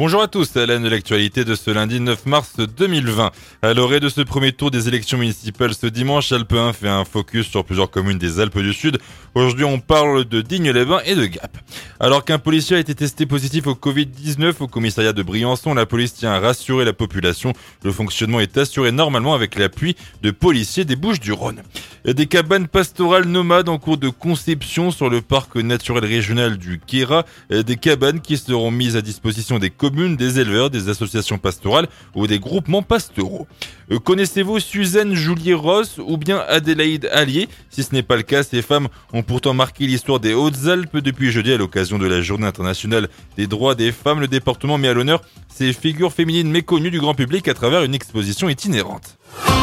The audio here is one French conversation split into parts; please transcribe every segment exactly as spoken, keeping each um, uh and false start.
Bonjour à tous, à la de l'actualité de ce lundi neuf mars deux mille vingt. À l'orée de ce premier tour des élections municipales ce dimanche, Alpe un fait un focus sur plusieurs communes des Alpes du Sud. Aujourd'hui, on parle de Digne-les-Bains et de Gap. Alors qu'un policier a été testé positif au covid dix-neuf au commissariat de Briançon, la police tient à rassurer la population. Le fonctionnement est assuré normalement avec l'appui de policiers des Bouches-du-Rhône. Des cabanes pastorales nomades en cours de conception sur le parc naturel régional du Queyras. Des cabanes qui seront mises à disposition des communes, des éleveurs, des associations pastorales ou des groupements pastoraux. Connaissez-vous Suzanne Joulier-Ross ou bien Adélaïde Allier? Si ce n'est pas le cas, ces femmes ont pourtant marqué l'histoire des Hautes-Alpes depuis jeudi à l'occasion de la Journée internationale des droits des femmes. Le département met à l'honneur ces figures féminines méconnues du grand public à travers une exposition itinérante.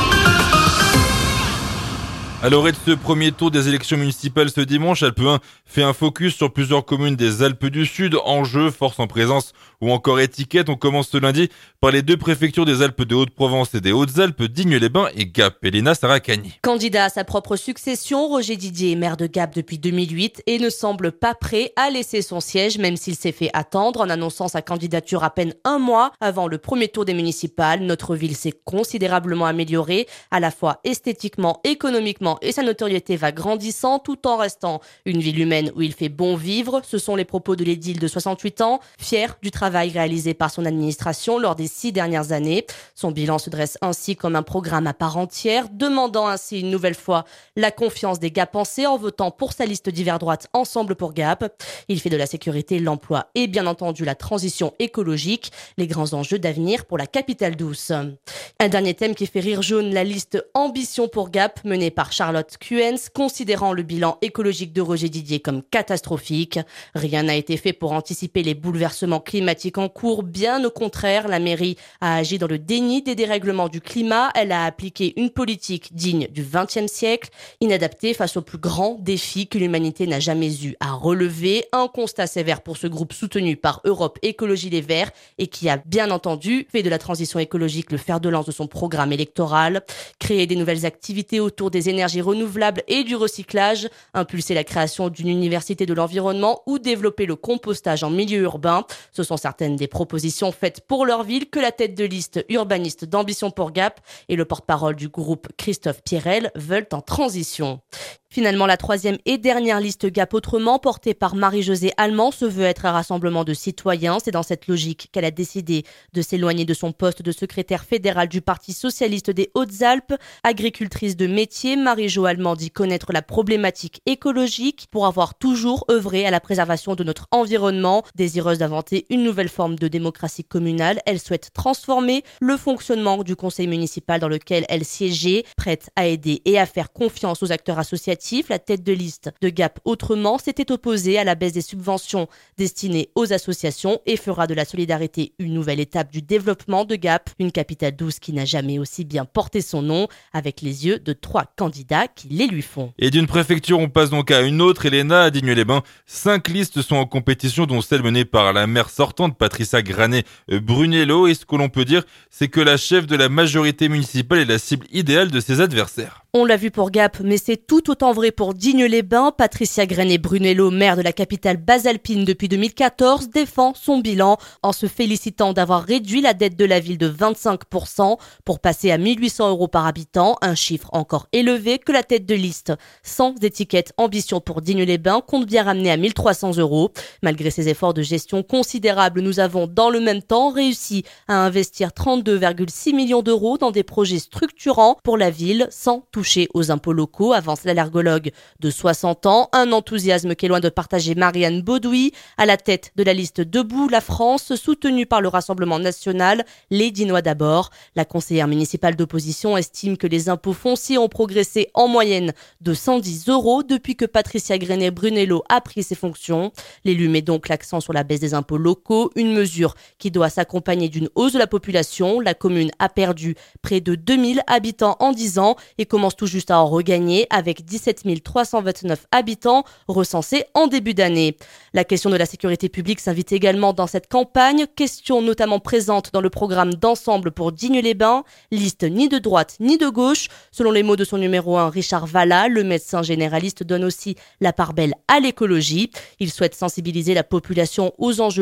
À l'orée de ce premier tour des élections municipales ce dimanche, Alpe un fait un focus sur plusieurs communes des Alpes du Sud. Enjeux, force en présence ou encore étiquette. On commence ce lundi par les deux préfectures des Alpes de Haute-Provence et des Hautes-Alpes, Digne-les-Bains et Gap. Elena Saracani. Candidat à sa propre succession, Roger Didier est maire de Gap depuis deux mille huit et ne semble pas prêt à laisser son siège, même s'il s'est fait attendre en annonçant sa candidature à peine un mois avant le premier tour des municipales. Notre ville s'est considérablement améliorée, à la fois esthétiquement, économiquement, et sa notoriété va grandissant tout en restant une ville humaine où il fait bon vivre. Ce sont les propos de l'édile de soixante-huit ans, fier du travail réalisé par son administration lors des six dernières années. Son bilan se dresse ainsi comme un programme à part entière, demandant ainsi une nouvelle fois la confiance des Gapençais en votant pour sa liste d'hiver droite Ensemble pour Gap. Il fait de la sécurité, l'emploi et bien entendu la transition écologique les grands enjeux d'avenir pour la capitale douce. Un dernier thème qui fait rire jaune, la liste Ambition pour Gap menée par Charlotte Cuens, considérant le bilan écologique de Roger Didier comme catastrophique. Rien n'a été fait pour anticiper les bouleversements climatiques en cours. Bien au contraire, la mairie a agi dans le déni des dérèglements du climat. Elle a appliqué une politique digne du vingtième siècle, inadaptée face aux plus grands défis que l'humanité n'a jamais eu à relever. Un constat sévère pour ce groupe soutenu par Europe Écologie Les Verts et qui a bien entendu fait de la transition écologique le fer de lance de son programme électoral. Créer des nouvelles activités autour des énergies renouvelables et du recyclage, impulser la création d'une université de l'environnement ou développer le compostage en milieu urbain. Ce sont certaines des propositions faites pour leur ville que la tête de liste urbaniste d'Ambition pour Gap et le porte-parole du groupe Christophe Pierrel veulent en transition. Finalement, la troisième et dernière liste Gap Autrement, portée par Marie-Josée Allemand, se veut être un rassemblement de citoyens. C'est dans cette logique qu'elle a décidé de s'éloigner de son poste de secrétaire fédéral du Parti socialiste des Hautes-Alpes. Agricultrice de métier, Marie-Jo Allemand dit connaître la problématique écologique pour avoir toujours œuvré à la préservation de notre environnement. Désireuse d'inventer une nouvelle forme de démocratie communale, elle souhaite transformer le fonctionnement du conseil municipal dans lequel elle siégeait, prête à aider et à faire confiance aux acteurs associatifs. La tête de liste de Gap Autrement s'était opposée à la baisse des subventions destinées aux associations et fera de la solidarité une nouvelle étape du développement de Gap, une capitale douce qui n'a jamais aussi bien porté son nom, avec les yeux de trois candidats qui les lui font. Et d'une préfecture, on passe donc à une autre, Elena, à Digne-les-Bains. Cinq listes sont en compétition, dont celle menée par la maire sortante, Patricia Granet-Brunello. Et ce que l'on peut dire, c'est que la chef de la majorité municipale est la cible idéale de ses adversaires. On l'a vu pour Gap, mais c'est tout autant vrai pour Digne-les-Bains. Patricia Granet-Brunello, maire de la capitale basalpine depuis deux mille quatorze, défend son bilan en se félicitant d'avoir réduit la dette de la ville de vingt-cinq pour cent pour passer à mille huit cents euros par habitant, un chiffre encore élevé que la tête de liste sans étiquette Ambition pour Digne-les-Bains compte bien ramener à mille trois cents euros. Malgré ces efforts de gestion considérables, nous avons dans le même temps réussi à investir trente-deux virgule six millions d'euros dans des projets structurants pour la ville sans tout toucher aux impôts locaux, avance l'allergologue de soixante ans. Un enthousiasme qui est loin de partager Marianne Baudoui, à la tête de la liste Debout la France, soutenue par le Rassemblement national, les Dinois d'abord. La conseillère municipale d'opposition estime que les impôts fonciers ont progressé en moyenne de cent dix euros depuis que Patricia Granet-Brunello a pris ses fonctions. L'élu met donc l'accent sur la baisse des impôts locaux, une mesure qui doit s'accompagner d'une hausse de la population. La commune a perdu près de deux mille habitants en dix ans et commence tout juste à en regagner avec dix-sept mille trois cent vingt-neuf habitants recensés en début d'année. La question de la sécurité publique s'invite également dans cette campagne, question notamment présente dans le programme d'Ensemble pour Digne-les-Bains, liste ni de droite ni de gauche. Selon les mots de son numéro un, Richard Vallat, le médecin généraliste donne aussi la part belle à l'écologie. Il souhaite sensibiliser la population aux enjeux environnementaux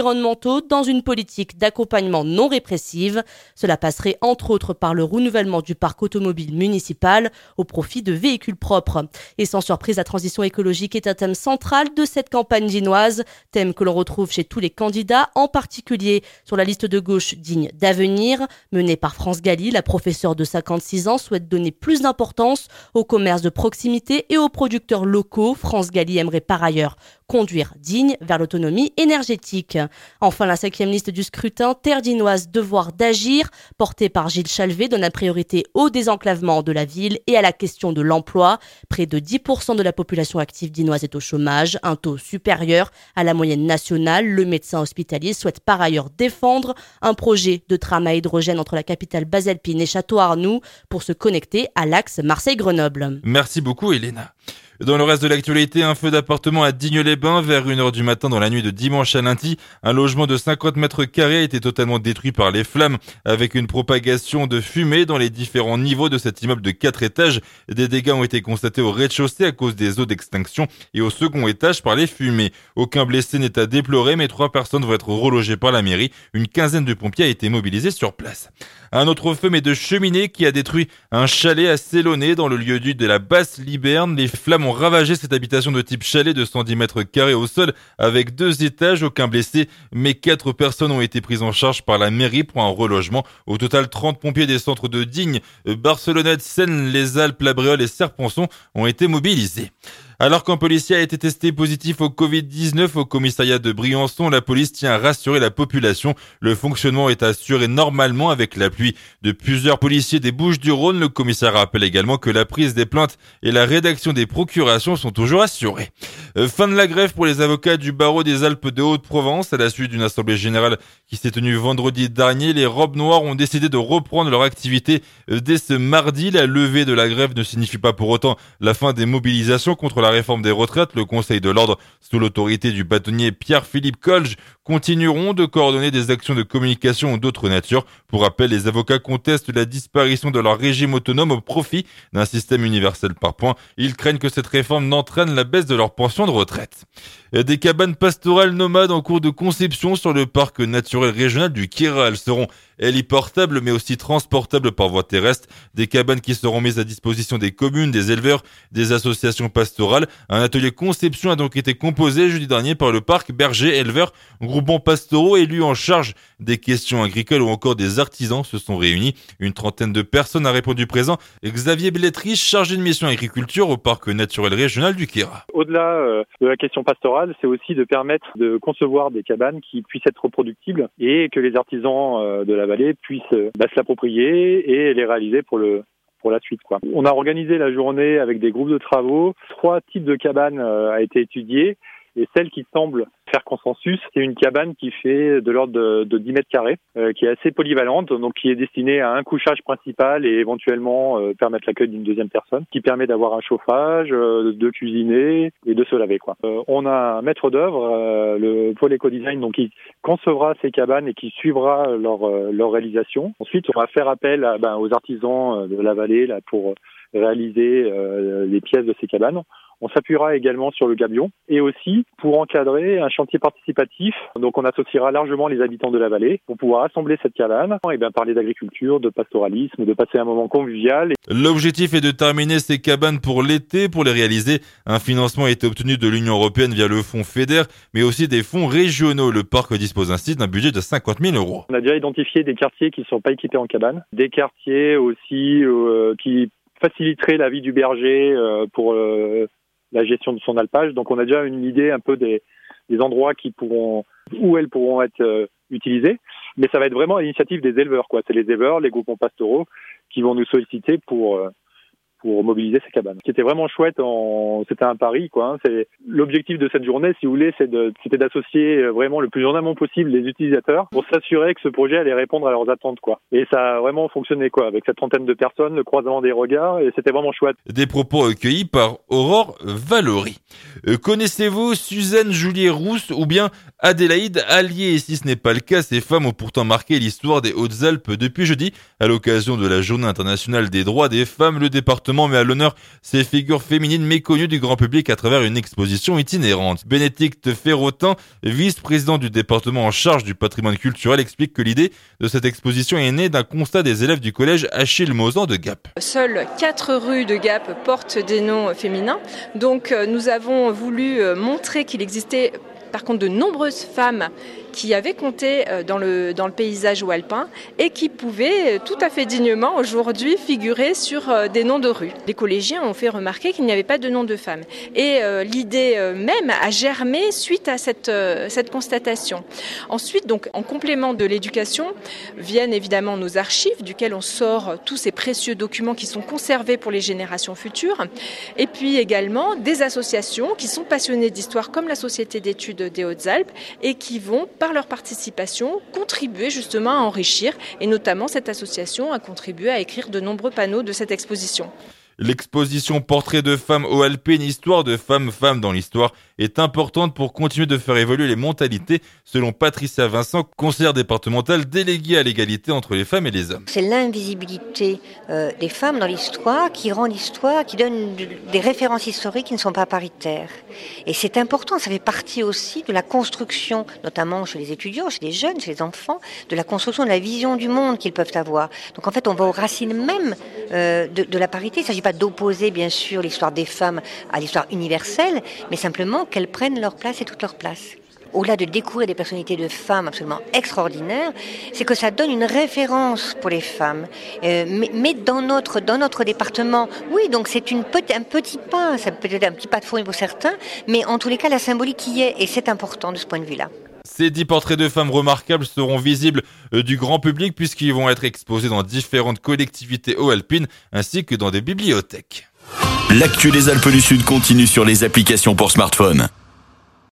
environnementaux dans une politique d'accompagnement non répressive. Cela passerait entre autres par le renouvellement du parc automobile municipal au profit de véhicules propres. Et sans surprise, la transition écologique est un thème central de cette campagne dinoise, thème que l'on retrouve chez tous les candidats, en particulier sur la liste de gauche digne d'avenir. Menée par France Galli, la professeure de cinquante-six ans souhaite donner plus d'importance au commerce de proximité et aux producteurs locaux. France Galli aimerait par ailleurs conduire digne vers l'autonomie énergétique. Enfin, la cinquième liste du scrutin, Terre dinoise, devoir d'agir, portée par Gilles Chalvet, donne la priorité au désenclavement de la ville et à la question de l'emploi. Près de dix pour cent de la population active dinoise est au chômage, un taux supérieur à la moyenne nationale. Le médecin hospitalier souhaite par ailleurs défendre un projet de tram à hydrogène entre la capitale baselpine et Château-Arnoux pour se connecter à l'axe Marseille-Grenoble. Merci beaucoup, Elena. Dans le reste de l'actualité, un feu d'appartement à Digne-les-Bains vers une heure du matin dans la nuit de dimanche à lundi. Un logement de cinquante mètres carrés a été totalement détruit par les flammes avec une propagation de fumée dans les différents niveaux de cet immeuble de quatre étages. Des dégâts ont été constatés au rez-de-chaussée à cause des eaux d'extinction et au second étage par les fumées. Aucun blessé n'est à déplorer, mais trois personnes vont être relogées par la mairie. Une quinzaine de pompiers a été mobilisée sur place. Un autre feu, mais de cheminée, qui a détruit un chalet à Célonais dans le lieu-dit de la Basse-Liberne. Les flammes ont ravagé cette habitation de type chalet de cent dix mètres carrés au sol avec deux étages, aucun blessé, mais quatre personnes ont été prises en charge par la mairie pour un relogement. Au total, trente pompiers des centres de Digne, Barcelonnette, Seine, Les Alpes, La Bréole et Serponçon ont été mobilisés. Alors qu'un policier a été testé positif au covid dix-neuf au commissariat de Briançon, la police tient à rassurer la population. Le fonctionnement est assuré normalement avec l'appui de plusieurs policiers des Bouches-du-Rhône. Le commissaire rappelle également que la prise des plaintes et la rédaction des procurations sont toujours assurées. Euh, fin de la grève pour les avocats du barreau des Alpes de Haute-Provence. À la suite d'une assemblée générale qui s'est tenue vendredi dernier, les robes noires ont décidé de reprendre leur activité dès ce mardi. La levée de la grève ne signifie pas pour autant la fin des mobilisations contre la réforme des retraites. Le Conseil de l'ordre, sous l'autorité du bâtonnier Pierre-Philippe Colge, continueront de coordonner des actions de communication ou d'autres natures. Pour rappel, les avocats contestent la disparition de leur régime autonome au profit d'un système universel par points. Ils craignent que cette réforme n'entraîne la baisse de leur pension de retraite. Des cabanes pastorales nomades en cours de conception sur le parc naturel régional du Queyras. Elles seront héliportables mais aussi transportables par voie terrestre. Des cabanes qui seront mises à disposition des communes, des éleveurs, des associations pastorales. Un atelier conception a donc été composé jeudi dernier par le parc Berger Éleveurs, groupement pastoraux élus en charge des questions agricoles ou encore des artisans se sont réunis. Une trentaine de personnes a répondu présent. Xavier Belletri, chargé de mission agriculture au parc naturel régional du Queyras. Au-delà euh, de la question pastorale, c'est aussi de permettre de concevoir des cabanes qui puissent être reproductibles et que les artisans euh, de la vallée puissent euh, bah, se l'approprier et les réaliser pour le pour la suite, quoi. On a organisé la journée avec des groupes de travaux. Trois types de cabanes euh, a été étudiées. Et celle qui semble faire consensus, c'est une cabane qui fait de l'ordre de, de dix mètres carrés, euh, qui est assez polyvalente, donc qui est destinée à un couchage principal et éventuellement euh, permettre l'accueil d'une deuxième personne, qui permet d'avoir un chauffage, euh, de cuisiner et de se laver, quoi. Euh, on a un maître d'œuvre, euh, le pôle éco-design, donc qui concevra ces cabanes et qui suivra leur, euh, leur réalisation. Ensuite, on va faire appel à, ben, aux artisans de la vallée là, pour réaliser euh, les pièces de ces cabanes. On s'appuiera également sur le gabion et aussi pour encadrer un chantier participatif. Donc on associera largement les habitants de la vallée pour pouvoir assembler cette cabane et bien parler d'agriculture, de pastoralisme, de passer un moment convivial. L'objectif est de terminer ces cabanes pour l'été. Pour les réaliser, un financement a été obtenu de l'Union européenne via le fonds FEDER, mais aussi des fonds régionaux. Le parc dispose ainsi d'un budget de cinquante mille euros. On a déjà identifié des quartiers qui ne sont pas équipés en cabane, des quartiers aussi euh, qui faciliteraient la vie du berger euh, pour euh, la gestion de son alpage. Donc on a déjà une idée un peu des, des endroits qui pourront, où elles pourront être euh, utilisées. Mais ça va être vraiment à l'initiative des éleveurs, quoi. C'est les éleveurs, les groupements pastoraux qui vont nous solliciter pour euh, pour mobiliser ces cabanes. Ce qui était vraiment chouette, en... c'était un pari, quoi. Hein. C'est l'objectif de cette journée, si vous voulez, c'est de... c'était d'associer vraiment le plus en amont possible les utilisateurs pour s'assurer que ce projet allait répondre à leurs attentes, quoi. Et ça a vraiment fonctionné, quoi, avec cette trentaine de personnes, le croisement des regards, et c'était vraiment chouette. Des propos recueillis par Aurore Valory. Euh, connaissez-vous Suzanne Julier-Rousse ou bien Adélaïde Allier? Et si ce n'est pas le cas, ces femmes ont pourtant marqué l'histoire des Hautes-Alpes depuis jeudi. À l'occasion de la Journée internationale des droits des femmes, le département département met à l'honneur ces figures féminines méconnues du grand public à travers une exposition itinérante. Bénédicte Ferrotin, vice-président du département en charge du patrimoine culturel, explique que l'idée de cette exposition est née d'un constat des élèves du collège Achille Mausan de Gap. Seules quatre rues de Gap portent des noms féminins, donc nous avons voulu montrer qu'il existait par contre de nombreuses femmes qui avaient compté dans le, dans le paysage alpin et qui pouvaient tout à fait dignement aujourd'hui figurer sur des noms de rues. Les collégiens ont fait remarquer qu'il n'y avait pas de nom de femmes. Et euh, l'idée même a germé suite à cette, euh, cette constatation. Ensuite, donc, en complément de l'éducation, viennent évidemment nos archives, duquel on sort tous ces précieux documents qui sont conservés pour les générations futures. Et puis également des associations qui sont passionnées d'histoire, comme la Société d'études des Hautes-Alpes, et qui vont par leur participation, contribuer justement à enrichir, et notamment cette association a contribué à écrire de nombreux panneaux de cette exposition. L'exposition Portrait de femmes aux Alpines, histoire de femmes, femmes dans l'histoire, est importante pour continuer de faire évoluer les mentalités, selon Patricia Vincent, conseillère départementale déléguée à l'égalité entre les femmes et les hommes. C'est l'invisibilité euh, des femmes dans l'histoire qui rend l'histoire, qui donne des références historiques qui ne sont pas paritaires. Et c'est important, ça fait partie aussi de la construction, notamment chez les étudiants, chez les jeunes, chez les enfants, de la construction de la vision du monde qu'ils peuvent avoir. Donc en fait, on va aux racines même euh, de, de la parité. Il ne s'agit pas d'opposer bien sûr l'histoire des femmes à l'histoire universelle, mais simplement qu'elles prennent leur place et toute leur place. Au-delà de découvrir des personnalités de femmes absolument extraordinaires, c'est que ça donne une référence pour les femmes. Euh, mais, mais dans notre dans notre département, oui, donc c'est une petit, un petit pas, ça peut être un petit pas de fourmi pour certains, mais en tous les cas la symbolique y est, et c'est important de ce point de vue-là. Ces dix portraits de femmes remarquables seront visibles du grand public puisqu'ils vont être exposés dans différentes collectivités haut-alpines ainsi que dans des bibliothèques. L'actu des Alpes du Sud continue sur les applications pour smartphone.